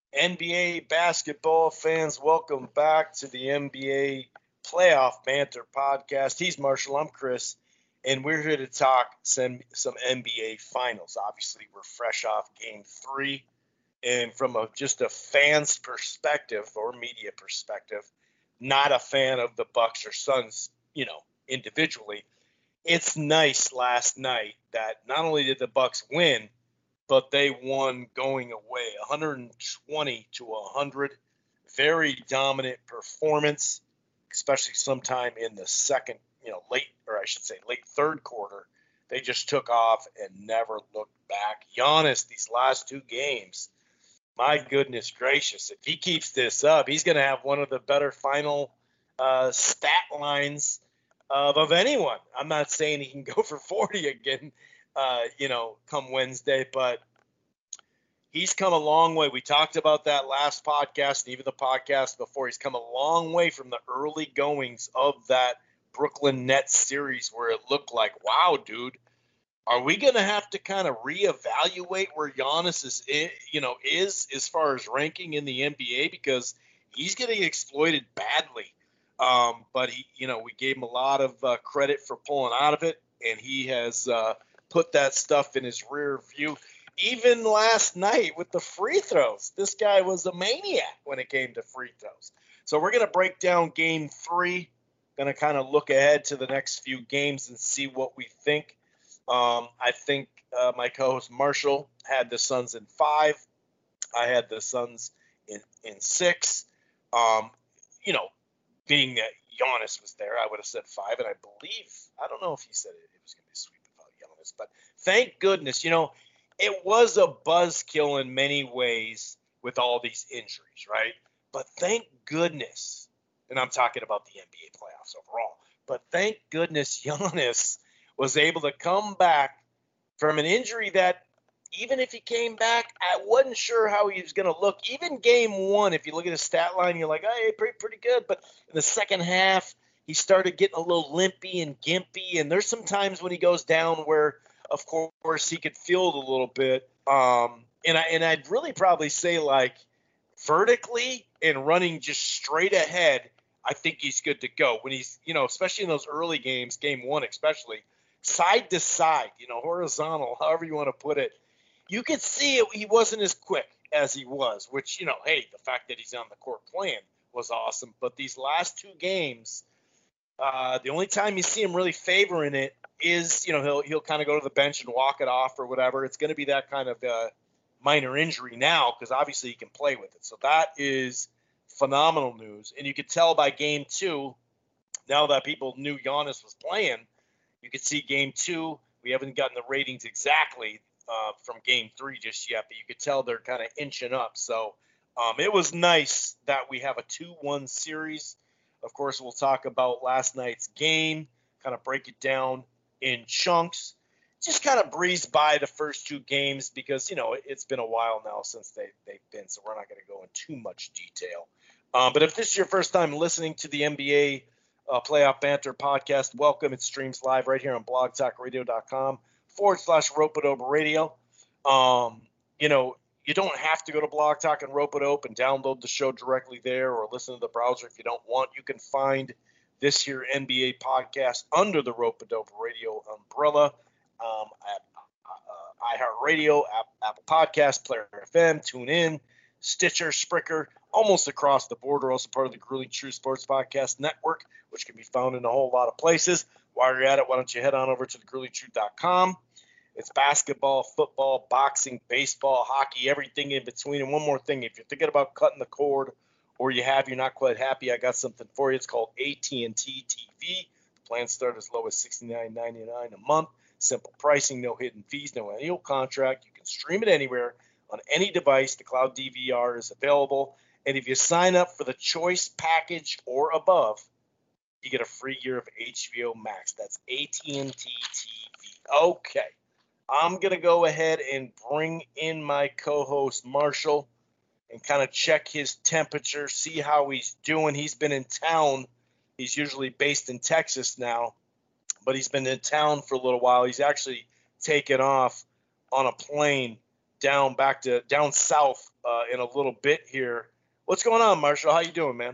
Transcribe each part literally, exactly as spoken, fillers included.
N B A basketball fans, welcome back to the N B A Playoff Banter podcast. He's Marshall, I'm Chris, and we're here to talk some, some N B A Finals. Obviously, we're fresh off Game three, and from a, just a fan's perspective or media perspective, not a fan of the Bucks or Suns, you know, individually. It's nice last night that not only did the Bucks win, but they won going away, one twenty to one hundred. Very dominant performance, especially sometime in the second, you know, late, or I should say late third quarter. They just took off and never looked back. Giannis, these last two games, my goodness gracious, if he keeps this up, he's going to have one of the better final uh, stat lines of, of anyone. I'm not saying he can go for forty again, Uh, you know, come Wednesday, but he's come a long way. We talked about that last podcast, and even the podcast before. He's come a long way from the early goings of that Brooklyn Nets series where it looked like, wow, dude, are we going to have to kind of reevaluate where Giannis is, you know, is as far as ranking in the N B A, because he's getting exploited badly. Um, but he, you know, we gave him a lot of uh, credit for pulling out of it, and he has uh, put that stuff in his rear view. Even last night with the free throws, this guy was a maniac when it came to free throws. So we're going to break down game three, going to kind of look ahead to the next few games and see what we think. Um, I think uh, my co-host Marshall had the Suns in five. I had the Suns in, in six. Um, you know, being that Giannis was there, I would have said five, and I believe, I don't know if he said it, it was going to be a sweep without Giannis, but thank goodness, you know, it was a buzzkill in many ways with all these injuries, right? But thank goodness, and I'm talking about the N B A playoffs overall, but thank goodness Giannis was able to come back from an injury that, even if he came back, I wasn't sure how he was going to look. Even game one, if you look at his stat line, you're like, hey, pretty, pretty good. But in the second half, he started getting a little limpy and gimpy. And there's some times when he goes down where, of course, he could feel it a little bit. Um, and, I, and I'd really probably say, like, vertically and running just straight ahead, I think he's good to go. When he's, you know, especially in those early games, game one especially, side to side, you know, horizontal, however you want to put it, you could see it, he wasn't as quick as he was, which, you know, hey, the fact that he's on the court playing was awesome. But these last two games, uh, the only time you see him really favoring it is, you know, he'll he'll kind of go to the bench and walk it off or whatever. It's going to be that kind of uh, minor injury now, because obviously he can play with it. So that is phenomenal news. And you could tell by game two, now that people knew Giannis was playing, you could see game two. We haven't gotten the ratings exactly Uh, from game three just yet, but you could tell they're kind of inching up. So um, it was nice that we have a two one series. Of course, we'll talk about last night's game, kind of break it down in chunks. Just kind of breeze by the first two games because, you know, it, it's been a while now since they, they've been, so we're not going to go in too much detail. Um, but if this is your first time listening to the N B A uh, Playoff Banter podcast, welcome. It streams live right here on blog talk radio dot com. forward slash Rope-A-Dope Radio. Um, you know, you don't have to go to Blog Talk and Rope-A-Dope and download the show directly there or listen to the browser if you don't want. You can find this here N B A podcast under the Rope-A-Dope Radio umbrella um, at uh, iHeartRadio, Apple Podcasts, Player F M, TuneIn, Stitcher, Spreaker, almost across the border. Also part of the Grueling True Sports Podcast Network, which can be found in a whole lot of places. While you're at it, why don't you head on over to the grueling true dot com. It's basketball, football, boxing, baseball, hockey, everything in between. And one more thing, if you're thinking about cutting the cord or you have, you're not quite happy, I got something for you. It's called A T and T T V. The plans start as low as sixty-nine ninety-nine a month. Simple pricing, no hidden fees, no annual contract. You can stream it anywhere on any device. The cloud D V R is available. And if you sign up for the choice package or above, you get a free year of H B O Max. That's A T and T T V. Okay. I'm going to go ahead and bring in my co-host Marshall and kind of check his temperature, see how he's doing. He's been in town. He's usually based in Texas now, but he's been in town for a little while. He's actually taken off on a plane down back to down south uh, in a little bit here. What's going on, Marshall? How you doing, man?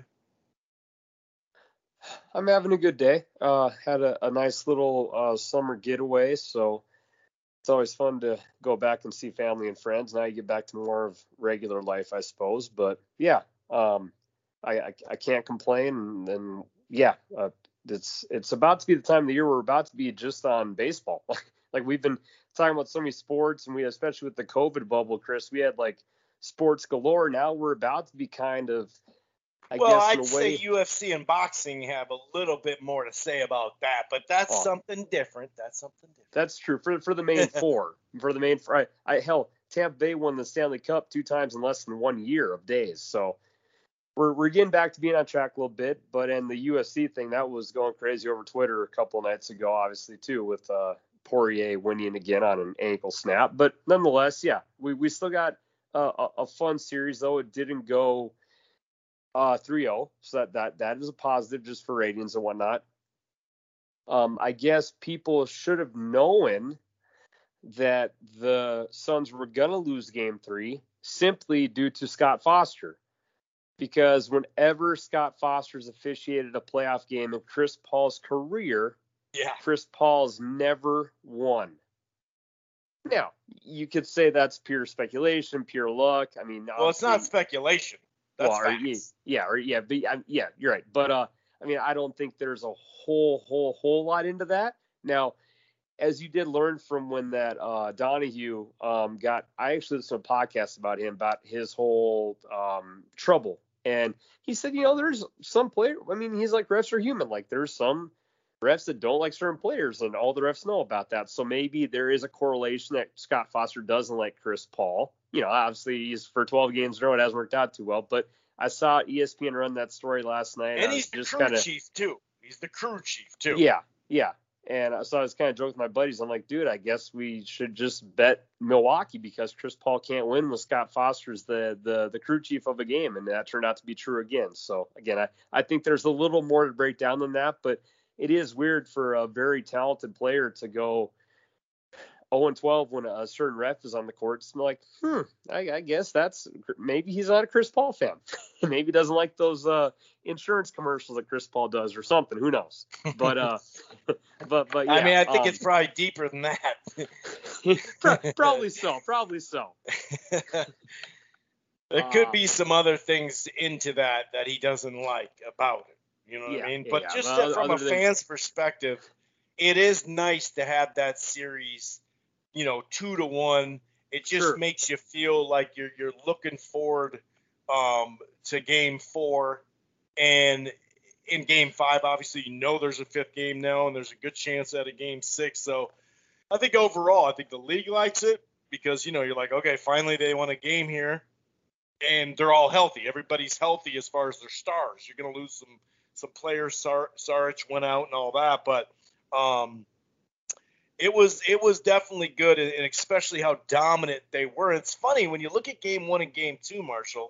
I'm having a good day. Uh, had a, a nice little uh, summer getaway, so it's always fun to go back and see family and friends. Now you get back to more of regular life, I suppose. But yeah, um, I, I I can't complain. And, and yeah, uh, it's it's about to be the time of the year we're about to be just on baseball. Like we've been talking about so many sports, and we especially with the COVID bubble, Chris, we had like sports galore. Now we're about to be kind of, I Well, guess, in I'd a say way. U F C and boxing have a little bit more to say about that, but that's Oh, something different. That's something that's true for for the main different. four. For the main four, I, I hell, Tampa Bay won the Stanley Cup two times in less than one year of days. So we're we're getting back to being on track a little bit. But in the U F C thing, that was going crazy over Twitter a couple of nights ago, obviously too, with uh, Poirier winning again on an ankle snap. But nonetheless, yeah, we we still got uh, a, a fun series though. It didn't go uh three oh, so that that that is a positive just for ratings and whatnot. Um, I guess people should have known that the Suns were going to lose game three simply due to Scott Foster. Because whenever Scott Foster's officiated a playoff game in Chris Paul's career, Yeah. Chris Paul's never won. Now, you could say that's pure speculation, pure luck. I mean, Well, it's not speculation. That's well, or, facts. yeah, or yeah, but yeah, you're right. But uh, I mean, I don't think there's a whole, whole, whole lot into that. Now, as you did learn from when that uh, Donahue um, got, I actually listened to a podcast about him, about his whole um, trouble. And he said, you know, there's some player. I mean, he's like, refs are human. Like, there's some refs that don't like certain players, and all the refs know about that. So maybe there is a correlation that Scott Foster doesn't like Chris Paul. You know, obviously, he's for twelve games in a row, it hasn't worked out too well. But I saw E S P N run that story last night. And I was he's the just crew kind of, chief, too. He's the crew chief, too. yeah, yeah. And so I was kind of joking with my buddies. I'm like, dude, I guess we should just bet Milwaukee because Chris Paul can't win with Scott Foster's the the the crew chief of a game, and that turned out to be true again. So again, I, I think there's a little more to break down than that, but it is weird for a very talented player to go oh and twelve when a certain ref is on the court. It's like, hmm, I, I guess that's maybe he's not a Chris Paul fan. Maybe he doesn't like those uh, insurance commercials that Chris Paul does or something. Who knows? But uh, but but yeah. I mean, I think um, it's probably deeper than that. probably so. Probably so. There could Uh, be some other things into that that he doesn't like about it. You know what yeah, I mean? yeah, But yeah. just Well, uh, from a other than fan's perspective, it is nice to have that series, you know, two to one. It just sure, makes you feel like you're you're looking forward um, to game four, and in game five, obviously you know there's a fifth game now, and there's a good chance at a game six. So I think overall, I think the league likes it because you know you're like, okay, finally they won a game here, and they're all healthy. Everybody's healthy as far as their stars. You're gonna lose some some players. Sar- Saric went out and all that, but um, it was it was definitely good, and especially how dominant they were. It's funny when you look at game one and game two, Marshall.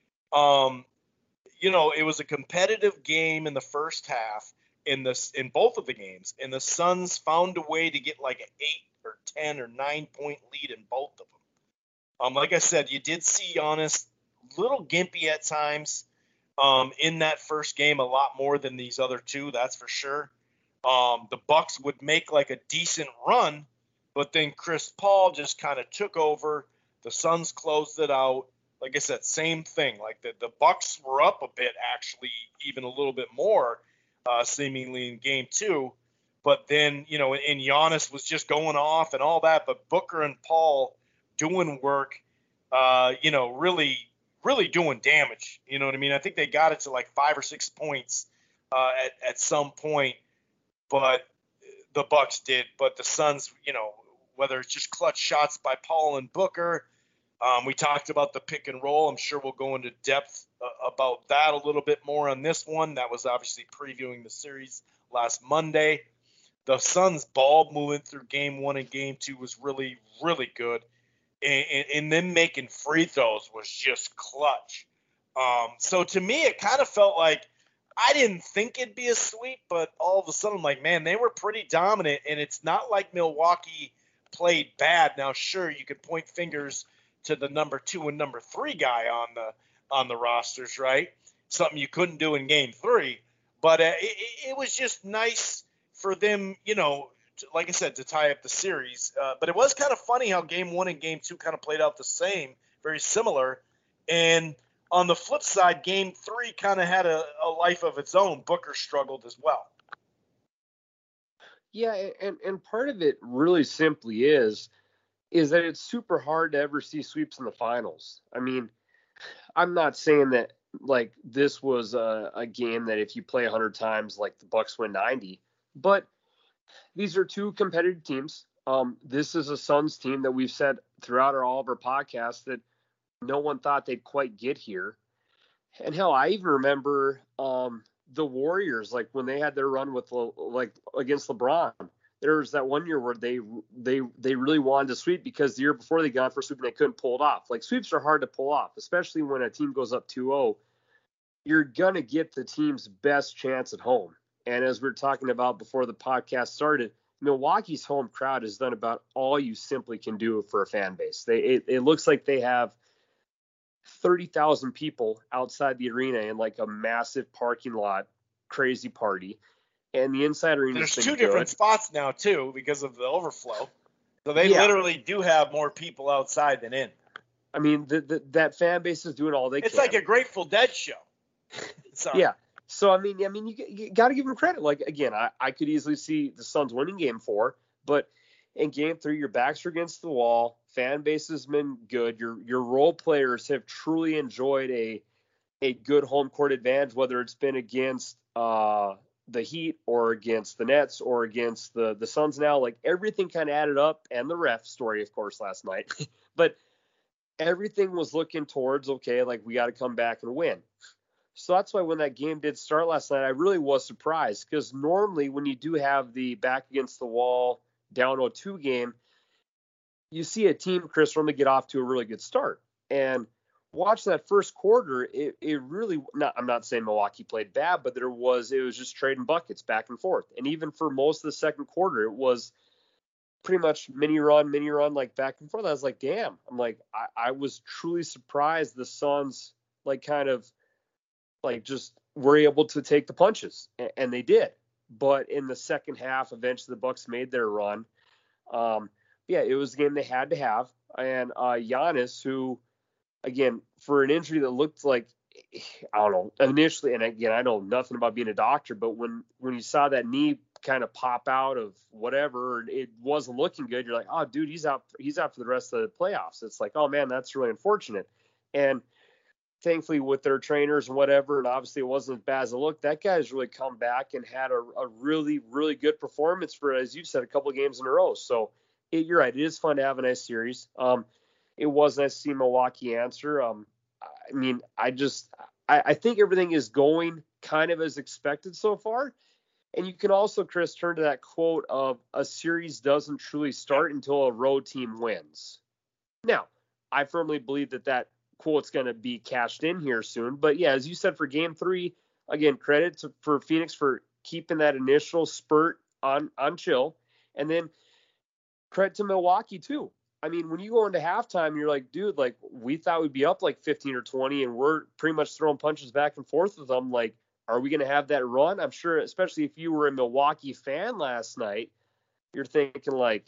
Um, you know, it was a competitive game in the first half in this in both of the games, and the Suns found a way to get like an eight or ten or nine point lead in both of them. Um, like I said, you did see Giannis little gimpy at times um, in that first game, a lot more than these other two, that's for sure. Um, the Bucks would make like a decent run, but then Chris Paul just kind of took over. The Suns closed it out. Like I said, same thing. Like the, the Bucks were up a bit, actually, even a little bit more, uh, seemingly in game two. But then, you know, and Giannis was just going off and all that. But Booker and Paul doing work, uh, you know, really, really doing damage. You know what I mean? I think they got it to like five or six points uh, at at some point, but the Bucks did. But the Suns, you know, whether it's just clutch shots by Paul and Booker. Um, we talked about the pick and roll. I'm sure we'll go into depth uh, about that a little bit more on this one. That was obviously previewing the series last Monday. The Suns' ball movement through game one and game two was really, really good. And, and, and them making free throws was just clutch. Um, so to me, it kind of felt like I didn't think it'd be a sweep, but all of a sudden I'm like, man, they were pretty dominant. And it's not like Milwaukee played bad. Now, sure, you could point fingers to the number two and number three guy on the on the rosters, right? Something you couldn't do in game three. But uh, it, it was just nice for them, you know, to, like I said, to tie up the series. Uh, but it was kind of funny how game one and game two kind of played out the same, very similar. And on the flip side, game three kind of had a, a life of its own. Booker struggled as well. Yeah, and, and part of it really simply is, is that it's super hard to ever see sweeps in the finals. I mean, I'm not saying that like this was a, a game that if you play one hundred times, like the Bucks win ninety, but these are two competitive teams. Um, this is a Suns team that we've said throughout our, all of our podcasts that no one thought they'd quite get here. And hell, I even remember um, the Warriors, like when they had their run with like against LeBron. There was that one year where they they they really wanted to sweep because the year before they got for sweep and they couldn't pull it off. Like sweeps are hard to pull off, especially when a team goes up two oh. You're gonna get the team's best chance at home. And as we were talking about before the podcast started, Milwaukee's home crowd has done about all you simply can do for a fan base. They it, it looks like they have thirty thousand people outside the arena in like a massive parking lot, crazy party. And the inside arena. There's two different spots now too because of the overflow. So they yeah. literally do have more people outside than in. I mean, the, the, that fan base is doing all they it's can. It's like a Grateful Dead show. Sorry. Yeah. So I mean, I mean, you, you got to give them credit. Like again, I, I could easily see the Suns winning game four, but in game three, your backs are against the wall. Fan base has been good. Your your role players have truly enjoyed a a good home court advantage, whether it's been against uh, the Heat or against the Nets or against the the Suns now. Like everything kind of added up, and the ref story, of course, last night. But everything was looking towards, okay, like we got to come back and win. So that's why when that game did start last night, I really was surprised because normally when you do have the back against the wall down oh two game, you see a team, Chris, normally get off to a really good start. And watch that first quarter, it, it really not, I'm not saying Milwaukee played bad, but there was, it was just trading buckets back and forth. And even for most of the second quarter, it was pretty much mini run, mini run, like back and forth. I was like, damn, I'm like, I, I was truly surprised the Suns like kind of like just were able to take the punches, and, and they did. But in the second half, eventually the Bucks made their run. Um, yeah, it was a game they had to have. And uh, Giannis, who, again, for an injury that looked like, I don't know, initially, and again, I know nothing about being a doctor, but when, when you saw that knee kind of pop out of whatever, and it wasn't looking good, you're like, oh, dude, he's out, he's out for the rest of the playoffs. It's like, oh, man, that's really unfortunate. And thankfully with their trainers and whatever, and obviously it wasn't as bad as it looked, that guy's really come back and had a, a really, really good performance for, as you said, a couple of games in a row. So it, you're right. It is fun to have a nice series. Um, it was nice to see Milwaukee answer. Um, I mean, I just, I, I think everything is going kind of as expected so far. And you can also, Chris, turn to that quote of a series doesn't truly start until a road team wins. Now, I firmly believe that that quote's going to be cashed in here soon. But yeah, as you said, for game three, again, credit to, for Phoenix for keeping that initial spurt on, on chill. And then credit to Milwaukee too. I mean, when you go into halftime, you're like, dude, like we thought we'd be up like fifteen or twenty and we're pretty much throwing punches back and forth with them. Like, are we going to have that run? I'm sure, especially if you were a Milwaukee fan last night, you're thinking like,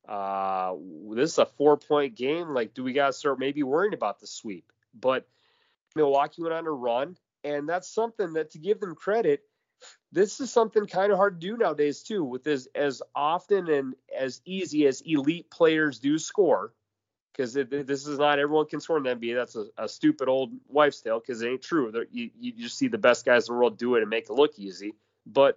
uh, this is a four point game. Like, do we got to start maybe worrying about the sweep? But Milwaukee went on a run, and that's something that, to give them credit, this is something kind of hard to do nowadays too, with as, as often and as easy as elite players do score, because this is not everyone can score in the N B A. That's a, a stupid old wives' tale, because it ain't true. You, you just see the best guys in the world do it and make it look easy. But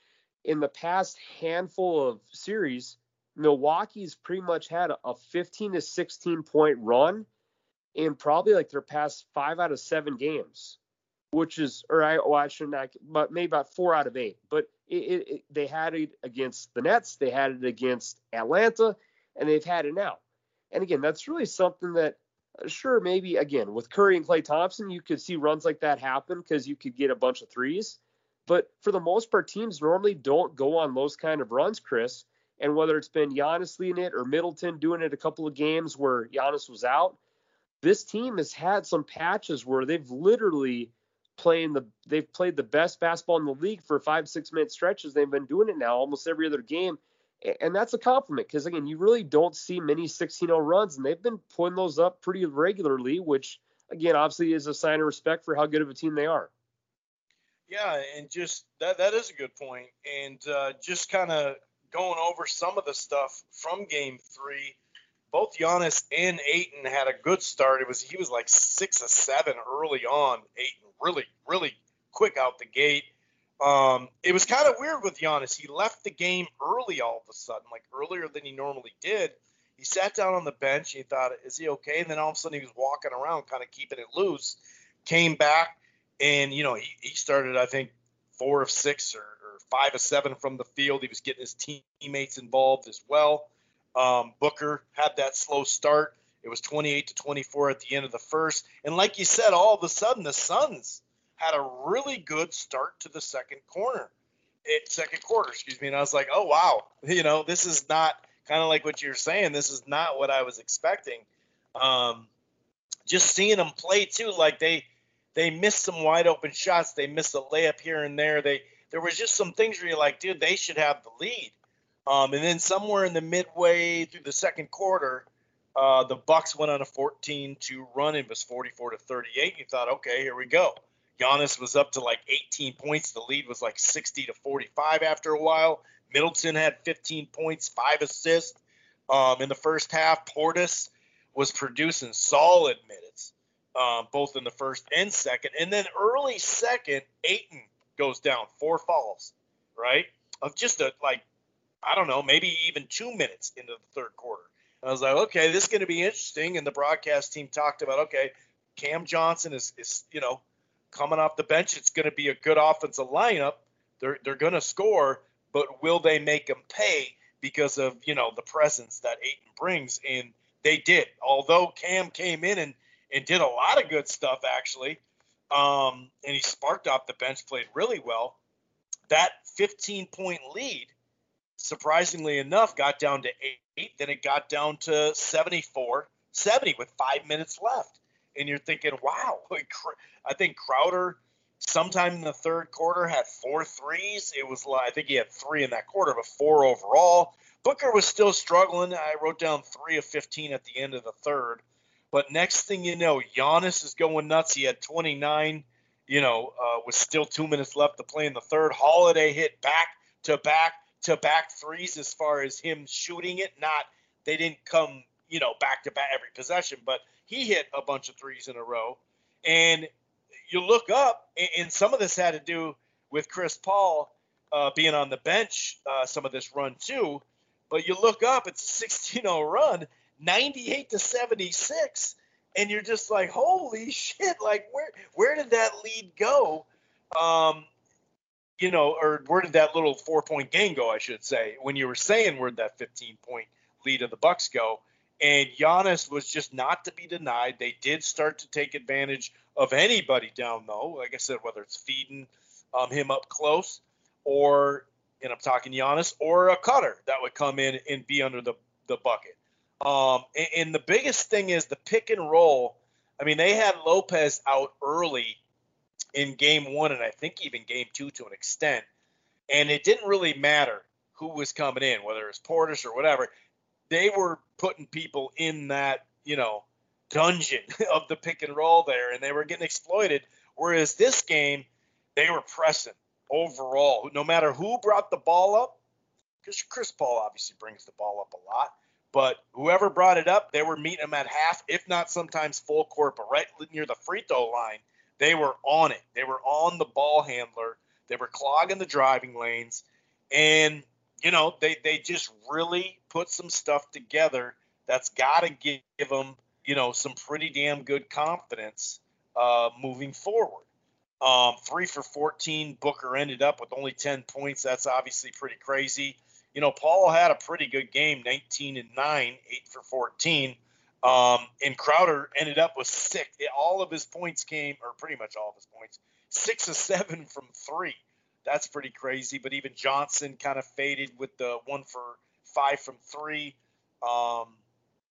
in the past handful of series, Milwaukee's pretty much had a fifteen to sixteen point run in probably like their past five out of seven games, which is, or I, well, I shouldn't, not, but maybe about four out of eight. But it, it, it, they had it against the Nets, they had it against Atlanta, and they've had it now. And again, that's really something that, sure, maybe again with Curry and Klay Thompson, you could see runs like that happen because you could get a bunch of threes. But for the most part, teams normally don't go on those kind of runs, Chris. And whether it's been Giannis leading it or Middleton doing it a couple of games where Giannis was out, this team has had some patches where they've literally playing the they've played the best basketball in the league for five, six minute stretches. They've been doing it now almost every other game. And that's a compliment because, again, you really don't see many sixteen oh runs, and they've been putting those up pretty regularly, which, again, obviously is a sign of respect for how good of a team they are. Yeah, and just that that is a good point. And uh, just kind of going over some of the stuff from game three, both Giannis and Ayton had a good start. It was he was like six or seven early on. Ayton really, really quick out the gate. Um, it was kind of weird with Giannis. He left the game early all of a sudden, like earlier than he normally did. He sat down on the bench. And he thought, is he okay? And then all of a sudden he was walking around, kind of keeping it loose. Came back, and, you know, he, he started, I think, four of six or, or five of seven from the field. He was getting his teammates involved as well. Um, Booker had that slow start. It was twenty-eight to twenty-four at the end of the first. And like you said, all of a sudden the Suns had a really good start to the second corner, it, second quarter, excuse me. And I was like, oh, wow, you know, this is not kind of like what you're saying. This is not what I was expecting. Um, just seeing them play too, like they, they missed some wide open shots. They missed a layup here and there. They, there was just some things where you're like, dude, they should have the lead. Um, and then somewhere in the midway through the second quarter, uh, the Bucks went on a fourteen two run. It was forty-four to thirty-eight. You thought, okay, here we go. Giannis was up to like eighteen points. The lead was like sixty to forty-five after a while. Middleton had fifteen points, five assists. Um, in the first half, Portis was producing solid minutes, um, both in the first and second. And then early second, Ayton goes down, four fouls, right? Of just a, like, I don't know, maybe even two minutes into the third quarter. And I was like, okay, this is going to be interesting. And the broadcast team talked about, okay, Cam Johnson is, is you know, coming off the bench. It's going to be a good offensive lineup. They're they're going to score, but will they make them pay because of, you know, the presence that Ayton brings? And they did. Although Cam came in and, and did a lot of good stuff, actually, um, and he sparked off the bench, played really well, that fifteen-point lead, surprisingly enough, got down to eight. Then it got down to seventy-four seventy with five minutes left. And you're thinking, wow, I think Crowder sometime in the third quarter had four threes. It was like, I think he had three in that quarter, but four overall. Booker was still struggling. I wrote down three of fifteen at the end of the third. But next thing you know, Giannis is going nuts. He had twenty-nine, you know, uh, with still two minutes left to play in the third. Holiday hit back to back to back threes as far as him shooting it. Not, they didn't come, you know, back to back every possession, but he hit a bunch of threes in a row. And you look up, and some of this had to do with Chris Paul uh, being on the bench, uh, some of this run too. But you look up, it's a sixteen oh run, ninety-eight to seventy-six, and you're just like, holy shit, like where where did that lead go? Um, you know, or where did that little four-point game go, I should say, when you were saying where'd that fifteen-point lead of the Bucks go? And Giannis was just not to be denied. They did start to take advantage of anybody down low. Like I said, whether it's feeding um, him up close or, and I'm talking Giannis, or a cutter that would come in and be under the, the bucket. Um, and, and the biggest thing is the pick and roll. I mean, they had Lopez out early in game one, and I think even game two to an extent. And it didn't really matter who was coming in, whether it was Portis or whatever. They were putting people in that, you know, dungeon of the pick and roll there, and they were getting exploited. Whereas this game, they were pressing overall. No matter who brought the ball up, because Chris Paul obviously brings the ball up a lot, but whoever brought it up, they were meeting them at half, if not sometimes full court, but right near the free throw line, they were on it. They were on the ball handler. They were clogging the driving lanes, and you know, they, they just really put some stuff together that's got to give them, you know, some pretty damn good confidence uh, moving forward. Um, three for fourteen, Booker ended up with only ten points. That's obviously pretty crazy. You know, Paul had a pretty good game, nineteen and nine, eight for fourteen. Um, and Crowder ended up with six. All of his points came, or pretty much all of his points, six of seven from three. That's pretty crazy. But even Johnson kind of faded with the one for five from three. Um,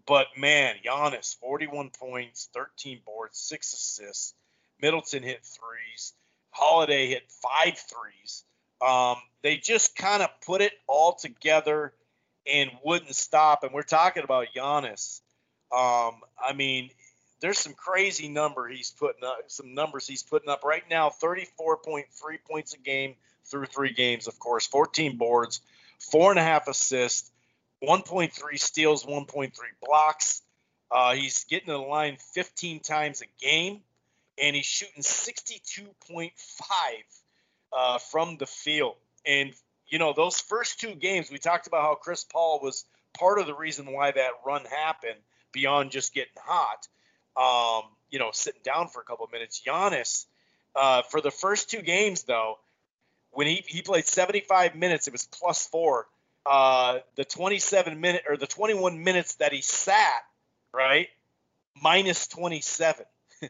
But, man, Giannis, forty-one points, thirteen boards, six assists. Middleton hit threes. Holiday hit five threes. Um, they just kind of put it all together and wouldn't stop. And we're talking about Giannis. Um, I mean, there's some crazy number he's putting up, some numbers he's putting up right now. thirty-four point three points a game through three games, of course. fourteen boards, four and a half assists, one point three steals, one point three blocks. Uh, he's getting to the line fifteen times a game, and he's shooting sixty-two point five uh, from the field. And, you know, those first two games, we talked about how Chris Paul was part of the reason why that run happened beyond just getting hot, um, you know, sitting down for a couple of minutes. Giannis, uh, for the first two games, though, when he, he played seventy-five minutes, it was plus four. Uh, the twenty-seven minute or the twenty-one minutes that he sat, right, minus twenty-seven.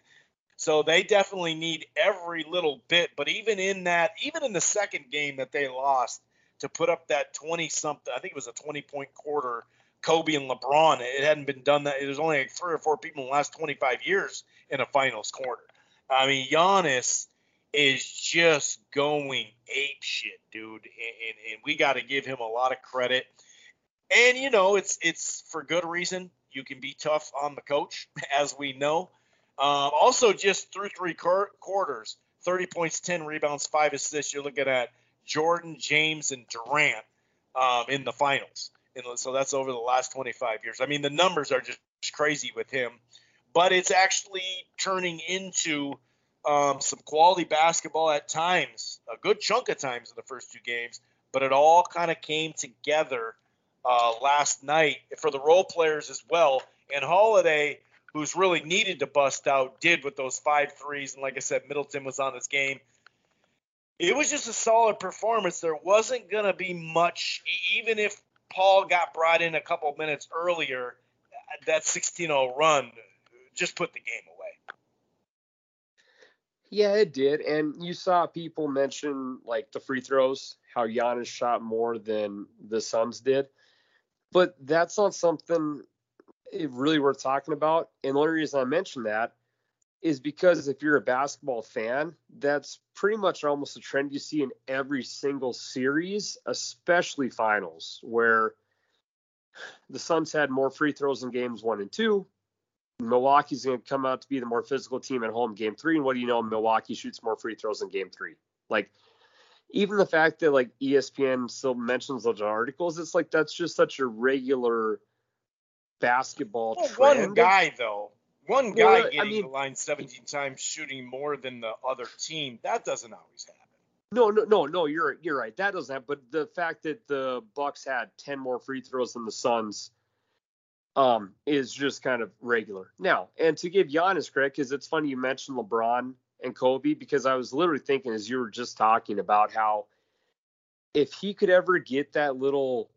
So they definitely need every little bit. But even in that, even in the second game that they lost, to put up that twenty something, I think it was a twenty point quarter, Kobe and LeBron. It hadn't been done that. It was only like three or four people in the last twenty-five years in a finals quarter. I mean, Giannis is just going ape shit, dude. And, and, and we got to give him a lot of credit. And, you know, it's it's for good reason. You can be tough on the coach, as we know. Um, also, just through three qu- quarters, thirty points, ten rebounds, five assists. You're looking at Jordan, James, and Durant um, in the finals. And so that's over the last twenty-five years. I mean, the numbers are just crazy with him. But it's actually turning into um, some quality basketball at times, a good chunk of times in the first two games. But it all kind of came together uh, last night for the role players as well. And Holiday, who's really needed to bust out, did with those five threes. And like I said, Middleton was on his game. It was just a solid performance. There wasn't going to be much, even if Paul got brought in a couple minutes earlier, that sixteen oh run just put the game away. Yeah, it did. And you saw people mention, like, the free throws, how Giannis shot more than the Suns did. But that's not something really worth talking about. And the only reason I mention that is because if you're a basketball fan, that's pretty much almost a trend you see in every single series, especially finals, where the Suns had more free throws in games one and two. Milwaukee's going to come out to be the more physical team at home game three. And what do you know? Milwaukee shoots more free throws in game three. Like, even the fact that, like, E S P N still mentions those articles, it's like that's just such a regular basketball well, trend. One guy, though. One guy well, getting I mean, the line seventeen times, shooting more than the other team, that doesn't always happen. No, no, no, no. You're you're right. That doesn't happen. But the fact that the Bucks had ten more free throws than the Suns, um, is just kind of regular. Now, and to give Giannis credit, because it's funny you mentioned LeBron and Kobe, because I was literally thinking as you were just talking about how if he could ever get that little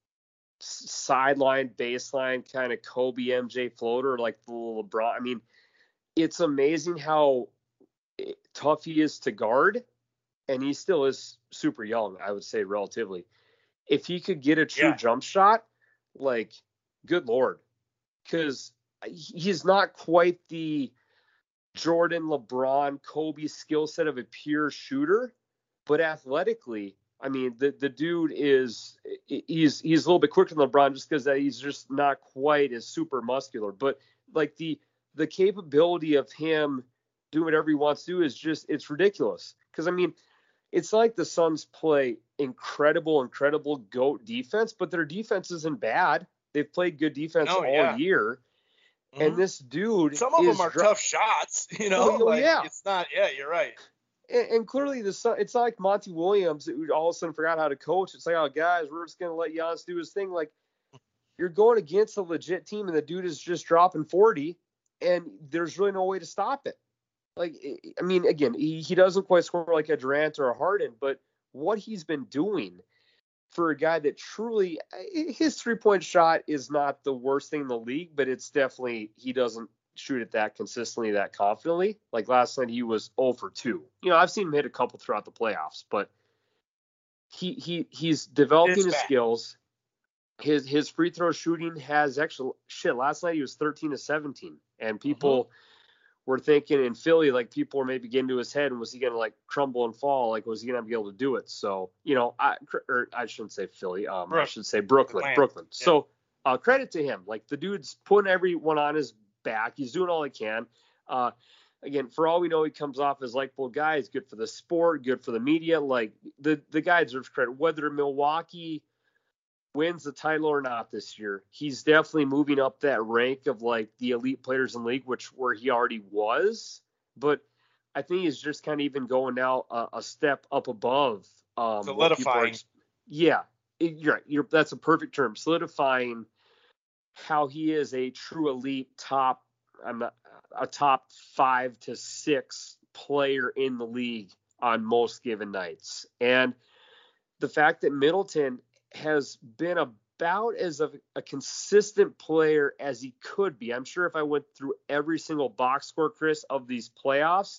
sideline, baseline kind of Kobe M J floater like the LeBron. I mean, it's amazing how tough he is to guard, and he still is super young, I would say, relatively. If he could get a true Yeah. jump shot, like, good Lord, because he's not quite the Jordan, LeBron, Kobe skill set of a pure shooter, but athletically, I mean, the, the dude is he's he's a little bit quicker than LeBron just because he's just not quite as super muscular. But like the the capability of him doing whatever he wants to do is just it's ridiculous. Because I mean, it's like the Suns play incredible, incredible GOAT defense, but their defense isn't bad. They've played good defense No, all yeah. year. Mm-hmm. And this dude, some of is them are dri- tough shots, you know. Oh, like, yeah. It's not. Yeah, you're right. And, and clearly, the Sun, it's not like Monty Williams who all of a sudden forgot how to coach. It's like, oh, guys, we're just gonna let Giannis do his thing. Like, you're going against a legit team, and the dude is just dropping forty, and there's really no way to stop it. Like, I mean, again, he, he doesn't quite score like a Durant or a Harden, but what he's been doing for a guy that truly, his three-point shot is not the worst thing in the league, but it's definitely, he doesn't shoot it that consistently, that confidently. Like last night, he was zero for two. You know, I've seen him hit a couple throughout the playoffs, but he he he's developing It's his bad. skills. his his free throw shooting has actually shit. Last night he was thirteen to seventeen, and people. Mm-hmm. We're thinking in Philly, like people were maybe getting to his head, and was he going to like crumble and fall? Like, was he going to be able to do it? So, you know, I or I shouldn't say Philly, um, I should say Brooklyn, Atlanta. Brooklyn. Yeah. So, uh, credit to him. Like the dude's putting everyone on his back. He's doing all he can. Uh, again, for all we know, he comes off as likable guy. He's good for the sport, good for the media. Like the the guy deserves credit. Whether Milwaukee wins the title or not this year, he's definitely moving up that rank of like the elite players in the league, which where he already was. But I think he's just kind of even going now a, a step up above. Um, Solidifying. Are, yeah, it, you're right. You're, that's a perfect term. Solidifying how he is a true elite top, I'm not, a top five to six player in the league on most given nights. And the fact that Middleton has been about as a, a consistent player as he could be. I'm sure if I went through every single box score, Chris, of these playoffs,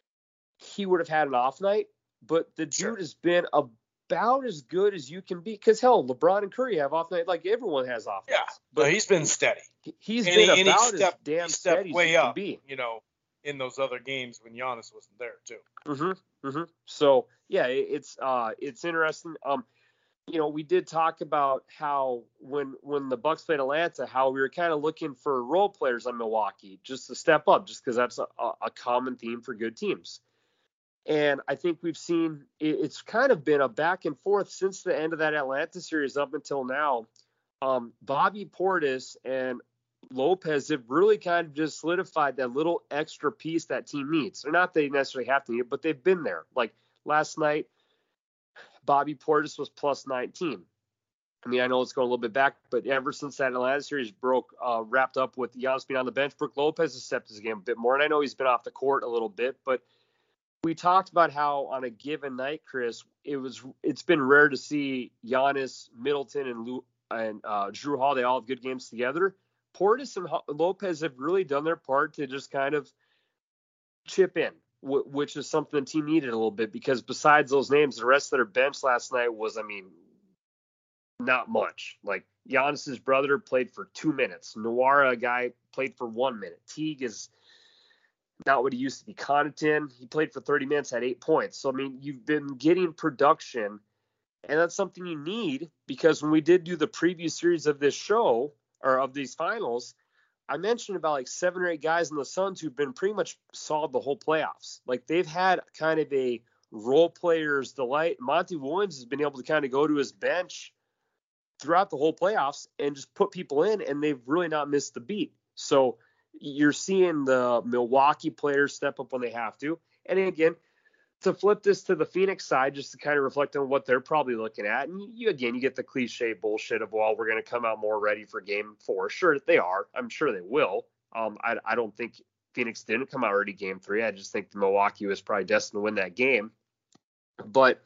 he would have had an off night. But the sure. dude has been about as good as you can be. Because, hell, LeBron and Curry have off night. Like, everyone has off nights. Yeah, but no, he's been steady. He's and been he, about he stepped, as damn he stepped steady way as up, he can be. You know, in those other games when Giannis wasn't there, too. Mm-hmm, mm-hmm. So, yeah, it, it's uh, it's interesting. Um, You know, we did talk about how when when the Bucks played Atlanta, how we were kind of looking for role players on Milwaukee just to step up, just because that's a, a common theme for good teams. And I think we've seen it, it's kind of been a back and forth since the end of that Atlanta series up until now. Um, Bobby Portis and Lopez have really kind of just solidified that little extra piece that team needs. They're not they necessarily have to need it, but they've been there. Like last night, Bobby Portis was plus nineteen. I mean, I know it's going a little bit back, but ever since that Atlanta series broke, uh, wrapped up with Giannis being on the bench, Brook Lopez has stepped his game a bit more. And I know he's been off the court a little bit, but we talked about how on a given night, Chris, it was it's been rare to see Giannis, Middleton, and Lou, and uh, Jrue Holiday all have good games together. Portis and Lopez have really done their part to just kind of chip in, which is something the team needed a little bit, because besides those names, the rest of their bench last night was, I mean, not much. Like Giannis's brother played for two minutes. Nwora, a guy, played for one minute. Teague is not what he used to be. Connaughton, he played for thirty minutes, had eight points. So, I mean, you've been getting production, and that's something you need, because when we did do the preview series of this show, or of these finals, I mentioned about like seven or eight guys in the Suns who've been pretty much solid the whole playoffs. Like they've had kind of a role player's delight. Monty Williams has been able to kind of go to his bench throughout the whole playoffs and just put people in, and they've really not missed the beat. So you're seeing the Milwaukee players step up when they have to. And again, to flip this to the Phoenix side, just to kind of reflect on what they're probably looking at. And you, again, you get the cliche bullshit of, well, we're going to come out more ready for game four. Sure, they are. I'm sure they will. Um, I, I don't think Phoenix didn't come out ready game three. I just think Milwaukee was probably destined to win that game. But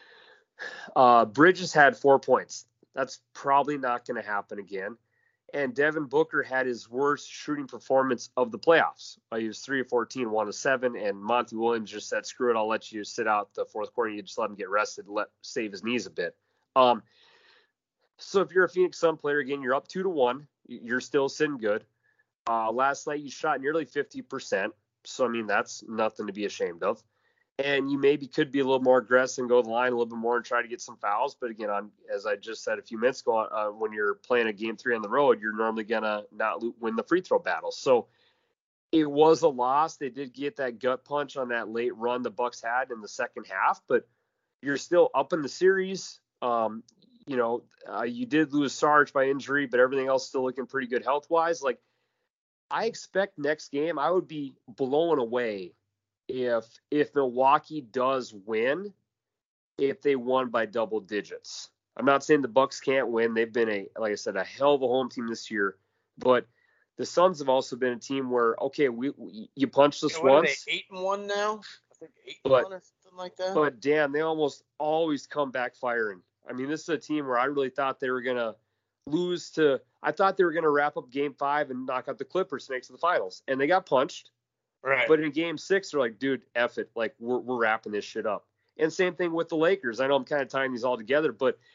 uh, Bridges had four points. That's probably not going to happen again. And Devin Booker had his worst shooting performance of the playoffs. Uh, he was three of fourteen, one of seven, and Monty Williams just said, screw it, I'll let you sit out the fourth quarter. You just let him get rested, let save his knees a bit. Um, so if you're a Phoenix Sun player, again, you're up two to one. You're still sitting good. Uh, last night you shot nearly fifty percent. So, I mean, that's nothing to be ashamed of. And you maybe could be a little more aggressive and go to the line a little bit more and try to get some fouls. But again, on as I just said a few minutes ago, uh, when you're playing a game three on the road, you're normally going to not win the free throw battle. So it was a loss. They did get that gut punch on that late run the Bucks had in the second half, but you're still up in the series. Um, you know, uh, you did lose Sarge by injury, but everything else still looking pretty good health-wise. Like, I expect next game I would be blown away if if Milwaukee does win, if they won by double digits. I'm not saying the Bucks can't win. They've been a, like I said, a hell of a home team this year. But the Suns have also been a team where, okay, we, we you punched us yeah, what once. Are they eight and one now? I think eight but, and one or something like that. But damn, they almost always come back firing. I mean, this is a team where I really thought they were gonna lose to. I thought they were gonna wrap up Game Five and knock out the Clippers to make it to the finals, and they got punched. Right. But in game six, they're like, dude, F it. Like, we're, we're wrapping this shit up. And same thing with the Lakers. I know I'm kind of tying these all together, but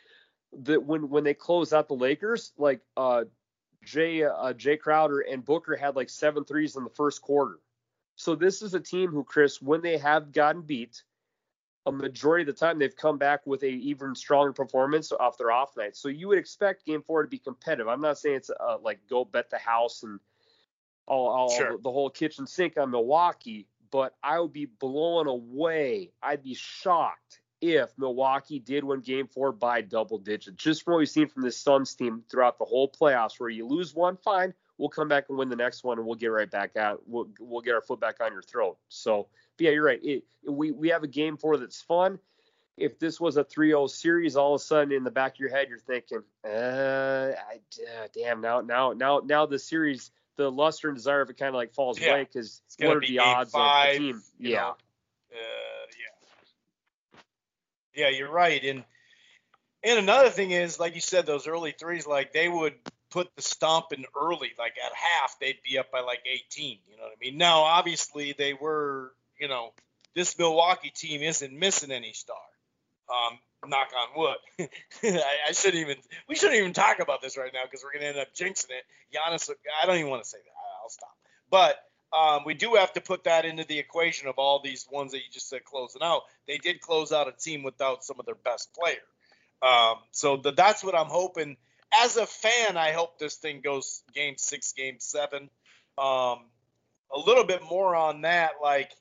that when when they close out the Lakers, like uh, Jay uh, Jay Crowder and Booker had like seven threes in the first quarter. So this is a team who, Chris, when they have gotten beat, a majority of the time they've come back with a even stronger performance off their off night. So you would expect game four to be competitive. I'm not saying it's uh, like go bet the house and all, all Sure. the, the whole kitchen sink on Milwaukee, but I would be blown away. I'd be shocked if Milwaukee did win game four by double digits, just from what we've seen from this Suns team throughout the whole playoffs, where you lose one, fine, we'll come back and win the next one, and we'll get right back out. We'll, we'll get our foot back on your throat. So, but yeah, you're right. It, we, we have a game four that's fun. If this was a three oh series, all of a sudden in the back of your head, you're thinking, uh, I, uh damn, now, now, now, now the series, the luster and desire of it kind of like falls yeah. away, because what are be the odds five, of the team? You Yeah. know, uh, yeah. Yeah, you're right. And and another thing is, like you said, those early threes, like they would put the stomp in early, like at half, they'd be up by like eighteen. You know what I mean? Now, obviously, they were, you know, this Milwaukee team isn't missing any star. Um, knock on wood. I, I shouldn't even, we shouldn't even talk about this right now because we're going to end up jinxing it. Giannis, I don't even want to say that. I'll stop. But um, we do have to put that into the equation of all these ones that you just said closing out. They did close out a team without some of their best players. Um, so the, that's what I'm hoping. As a fan, I hope this thing goes game six, game seven. Um, a little bit more on that, like,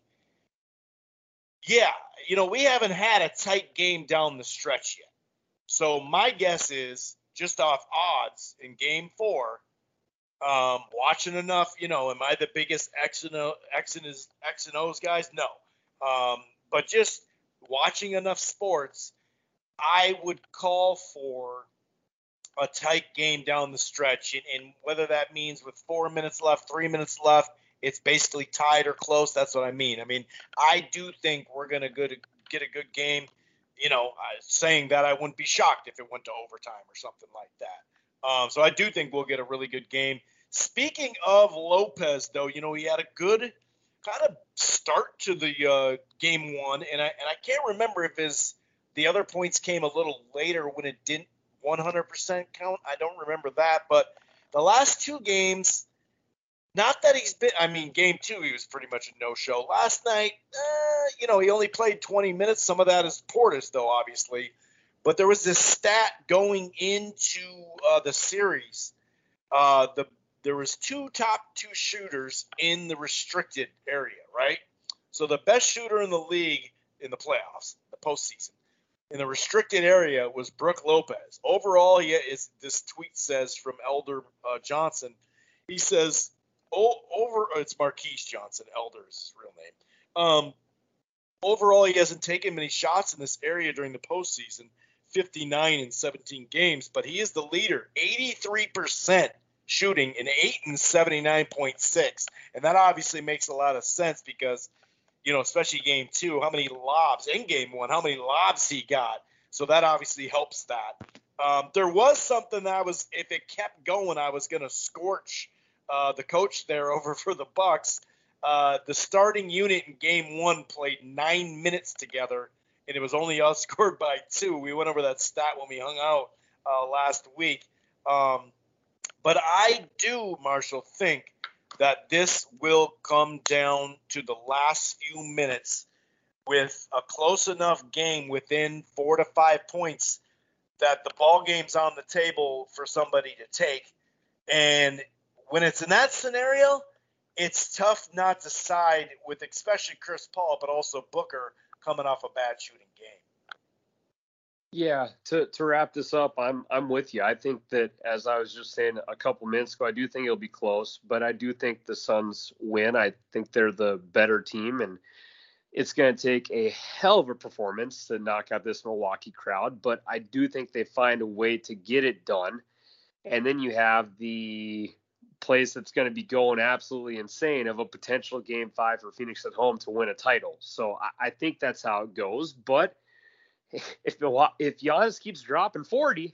yeah, you know, we haven't had a tight game down the stretch yet. So my guess is, just off odds in game four, um, watching enough, you know, am I the biggest X and, o, X and, X and O's guys? No. Um, but just watching enough sports, I would call for a tight game down the stretch. And, and whether that means with four minutes left, three minutes left, it's basically tied or close. That's what I mean. I mean, I do think we're going to get a good game. You know, saying that, I wouldn't be shocked if it went to overtime or something like that. Um, so I do think we'll get a really good game. Speaking of Lopez, though, you know, he had a good kind of start to the uh, game one, and I and I can't remember if his the other points came a little later when it didn't one hundred percent count. I don't remember that, but the last two games, not that he's been, I mean, game two, he was pretty much a no-show. Last night, uh, you know, he only played twenty minutes. Some of that is Portis, though, obviously. But there was this stat going into uh, the series. Uh, the There was two top two shooters in the restricted area, right? So the best shooter in the league in the playoffs, the postseason, in the restricted area was Brook Lopez. Overall, he is, this tweet says from Elder uh, Johnson, he says, oh, over, it's Marquise Johnson, Elder is his real name. Um, overall, he hasn't taken many shots in this area during the postseason, fifty-nine in seventeen games, but he is the leader, eighty-three percent shooting in eight and seventy-nine point six. And that obviously makes a lot of sense because, you know, especially game two, how many lobs in game one, how many lobs he got. So that obviously helps that. Um, there was something that I was, if it kept going, I was going to scorch uh, the coach there over for the Bucks. Uh, the starting unit in game one played nine minutes together, and it was only outscored by two. We went over that stat when we hung out uh, last week. Um, but I do, Marshall, think that this will come down to the last few minutes with a close enough game within four to five points that the ball game's on the table for somebody to take. And when it's in that scenario, it's tough not to side with especially Chris Paul, but also Booker coming off a bad shooting game. Yeah, to to wrap this up, I'm I'm with you. I think that, as I was just saying a couple minutes ago, I do think it'll be close, but I do think the Suns win. I think they're the better team, and it's going to take a hell of a performance to knock out this Milwaukee crowd, but I do think they find a way to get it done. And then you have the place that's going to be going absolutely insane of a potential game five for Phoenix at home to win a title. So I, I think that's how it goes. But if if Giannis keeps dropping forty,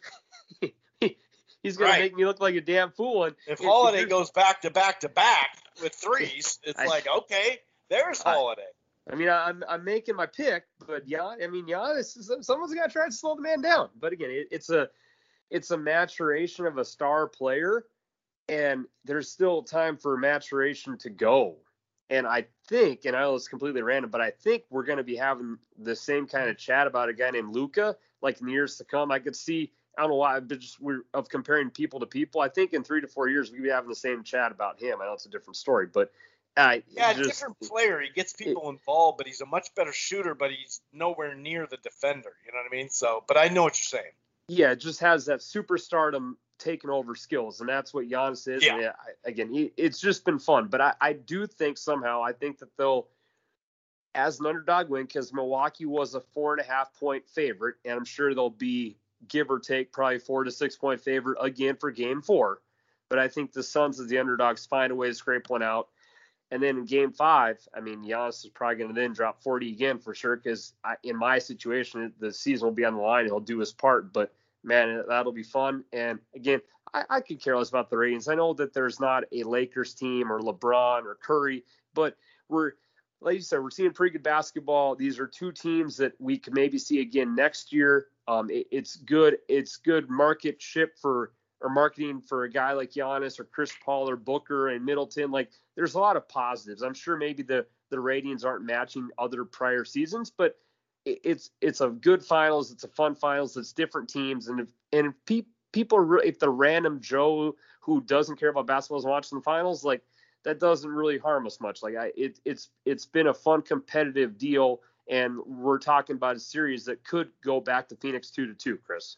he's going right. to make me look like a damn fool. And if, if Holiday if goes back to back to back with threes, it's I, like, okay, there's Holiday. I mean, I'm I'm making my pick, but yeah, I mean, Giannis, someone's got to try to slow the man down. But again, it, it's a it's a maturation of a star player, and there's still time for maturation to go. And I think, and I know it's completely random, but I think we're going to be having the same kind of chat about a guy named Luka, like in years to come. I could see, I don't know why, but just we're of comparing people to people. I think in three to four years, we'll be having the same chat about him. I know it's a different story, but I yeah, just, different player. He gets people it, involved, but he's a much better shooter, but he's nowhere near the defender. You know what I mean? So, but I know what you're saying. Yeah, it just has that superstardom taking over skills, and that's what Giannis is. Yeah. And I, again, he, it's just been fun, but I, I do think somehow I think that they'll, as an underdog, win because Milwaukee was a four and a half point favorite, and I'm sure they'll be give or take probably four to six point favorite again for Game Four. But I think the Suns as the underdogs find a way to scrape one out. And then in Game Five, I mean, Giannis is probably going to then drop forty again for sure because in my situation, the season will be on the line. He'll do his part, but man, that'll be fun. And again, I, I could care less about the ratings. I know that there's not a Lakers team or LeBron or Curry, but we're, like you said, we're seeing pretty good basketball. These are two teams that we can maybe see again next year. Um, it, it's good. It's good market ship for or marketing for a guy like Giannis or Chris Paul or Booker and Middleton. Like there's a lot of positives. I'm sure maybe the, the ratings aren't matching other prior seasons, but it, it's, it's a good finals. It's a fun finals. It's different teams. And if, and if pe- people are, if the random Joe who doesn't care about basketball is watching the finals, like that doesn't really harm us much. Like I, it, it's, it's been a fun competitive deal. And we're talking about a series that could go back to Phoenix two to two, Chris.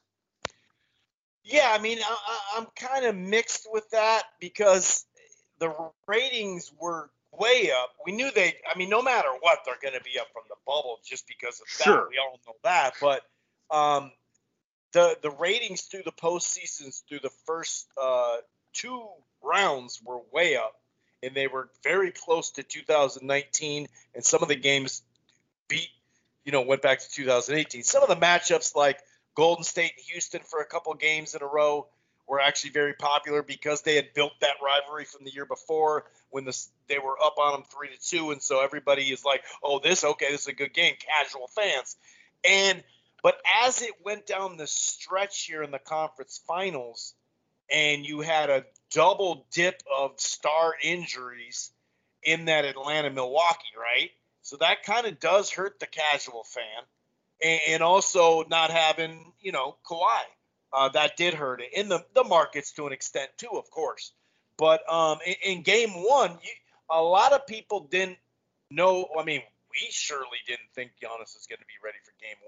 Yeah, I mean, I, I'm kind of mixed with that because the ratings were way up. We knew they, I mean, no matter what, they're going to be up from the bubble just because of sure. that. We all know that. But um, the the ratings through the postseasons, through the first uh, two rounds, were way up, and they were very close to two thousand nineteen. And some of the games beat, you know, went back to two thousand eighteen. Some of the matchups like Golden State and Houston for a couple games in a row were actually very popular because they had built that rivalry from the year before when the, they were up on them three to two, and so everybody is like, "Oh, this okay, this is a good game." Casual fans, and but as it went down the stretch here in the conference finals, and you had a double dip of star injuries in that Atlanta Milwaukee, right? So that kind of does hurt the casual fan. And also not having, you know, Kawhi. Uh, that did hurt it. In the, the markets to an extent, too, of course. But um, in, in game one, you, a lot of people didn't know. I mean, we surely didn't think Giannis was going to be ready for game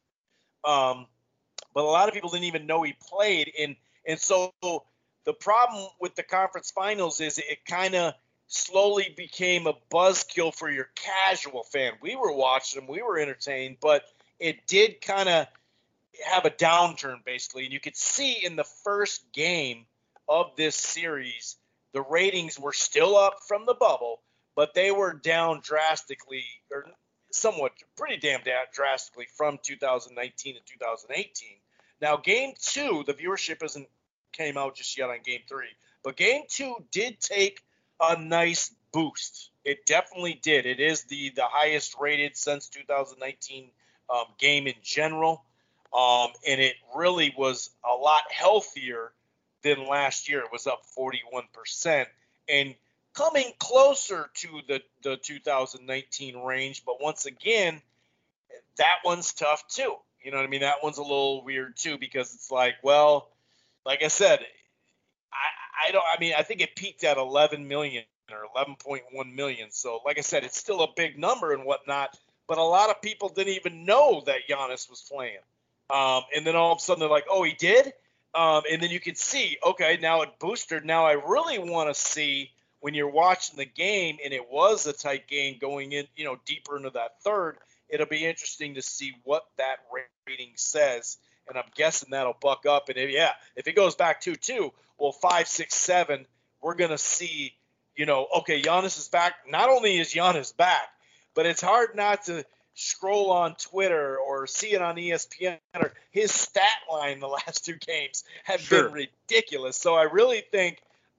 one. Um, but a lot of people didn't even know he played. And, and so the problem with the conference finals is it kind of slowly became a buzzkill for your casual fan. We were watching them. We were entertained. But it did kind of have a downturn, basically. And you could see in the first game of this series, the ratings were still up from the bubble, but they were down drastically, or somewhat, pretty damn drastically from two thousand nineteen to two thousand eighteen. Now, game two, the viewership isn't came out just yet on game three, but game two did take a nice boost. It definitely did. It is the, the highest rated since two thousand nineteen Um, game in general, um, and it really was a lot healthier than last year. It was up forty-one percent and coming closer to the, the two thousand nineteen range, but once again, that one's tough too. You know what I mean? That one's a little weird too because it's like, well, like I said, I, I don't. I mean, I think it peaked at eleven million or eleven point one million. So, like I said, it's still a big number and whatnot. But a lot of people didn't even know that Giannis was playing. Um, and then all of a sudden they're like, oh, he did? Um, and then you can see, okay, now it boosted. Now I really want to see when you're watching the game and it was a tight game going in, you know, deeper into that third, it'll be interesting to see what that rating says. And I'm guessing that'll buck up. And if, yeah, if it goes back two two, well, five, six, seven, we're going to see, you know, okay, Giannis is back. Not only is Giannis back, but it's hard not to scroll on Twitter or see it on E S P N. Or his stat line the last two games have sure. been ridiculous. So I really think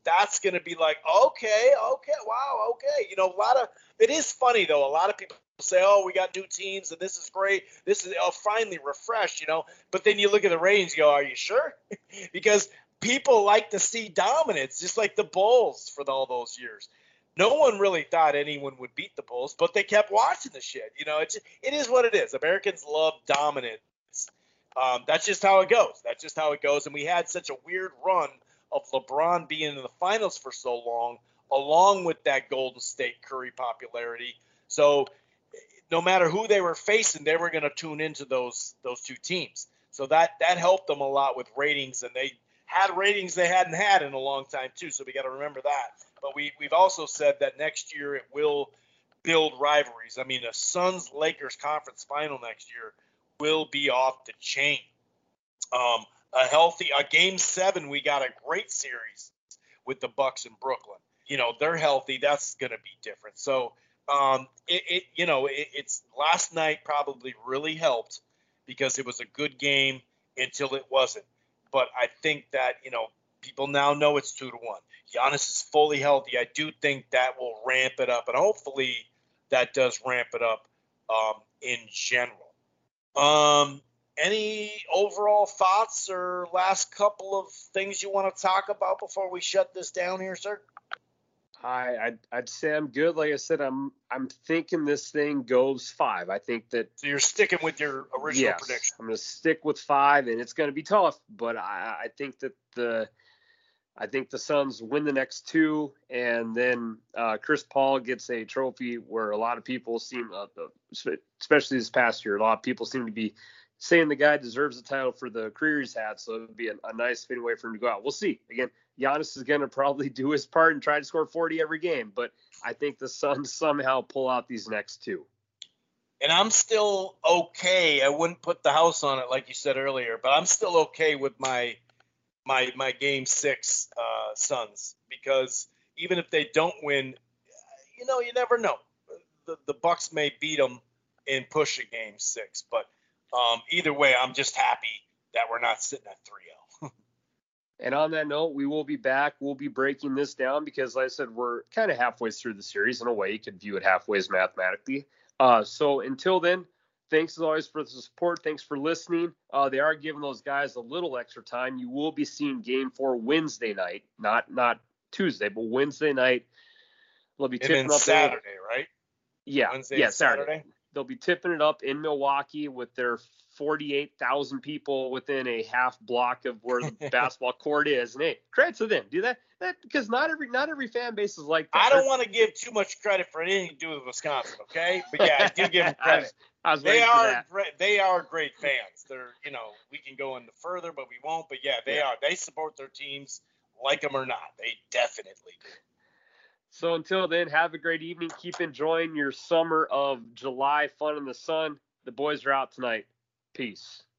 that's going to be like, okay, okay, wow, okay. You know, a lot of it is funny though. A lot of people say, oh, we got new teams and this is great. This is oh, finally refreshed, you know. But then you look at the ratings, and you go, are you sure? Because people like to see dominance, just like the Bulls for the, all those years. No one really thought anyone would beat the Bulls, but they kept watching the shit. You know, it's it is what it is. Americans love dominance. Um, that's just how it goes. That's just how it goes. And we had such a weird run of LeBron being in the finals for so long, along with that Golden State Curry popularity. So no matter who they were facing, they were going to tune into those those two teams. So that that helped them a lot with ratings, and they had ratings they hadn't had in a long time too. So we got to remember that. But we we've also said that next year it will build rivalries. I mean, a Suns Lakers conference final next year will be off the chain. Um, a healthy a game seven, we got a great series with the Bucks in Brooklyn. You know, they're healthy. That's going to be different. So um, it, it you know it, it's last night probably really helped because it was a good game until it wasn't. But I think that you know people now know it's two to one. Giannis is fully healthy. I do think that will ramp it up, and hopefully that does ramp it up um, in general. Um, any overall thoughts or last couple of things you want to talk about before we shut this down here, sir? I I'd, I'd say I'm good. Like I said, I'm I'm thinking this thing goes five. I think that. So you're sticking with your original yes, prediction. I'm going to stick with five, and it's going to be tough, but I, I think that the I think the Suns win the next two, and then uh, Chris Paul gets a trophy where a lot of people seem, uh, especially this past year, a lot of people seem to be saying the guy deserves the title for the career he's had. So it would be a, a nice fitting way for him to go out. We'll see. Again, Giannis is going to probably do his part and try to score forty every game, but I think the Suns somehow pull out these next two. And I'm still okay. I wouldn't put the house on it like you said earlier, but I'm still okay with my my my game six uh, Suns, because even if they don't win, you know, you never know. The the Bucks may beat them and push a game six, but um, either way, I'm just happy that we're not sitting at three oh. And on that note, we will be back. We'll be breaking this down because, like I said, we're kind of halfway through the series. In a way, you could view it halfway as mathematically. Uh, so until then, thanks as always for the support. Thanks for listening. Uh, they are giving those guys a little extra time. You will be seeing Game Four Wednesday night, not not Tuesday, but Wednesday night. They'll be tipping and then up Saturday, right? Yeah, Wednesday yeah, and Saturday. Saturday. They'll be tipping it up in Milwaukee with their forty-eight thousand people within a half block of where the basketball court is. And hey, credit to them. Do that, that because not every not every fan base is like that. I don't want to give too much credit for anything to do with Wisconsin, okay? But yeah, I do give them credit. I was, I was they waiting are for that. Great, they are great fans. They're you know we can go into further, but we won't. But yeah, they yeah. are. They support their teams, like them or not. They definitely do. So until then, have a great evening. Keep enjoying your summer of July fun in the sun. The boys are out tonight. Peace.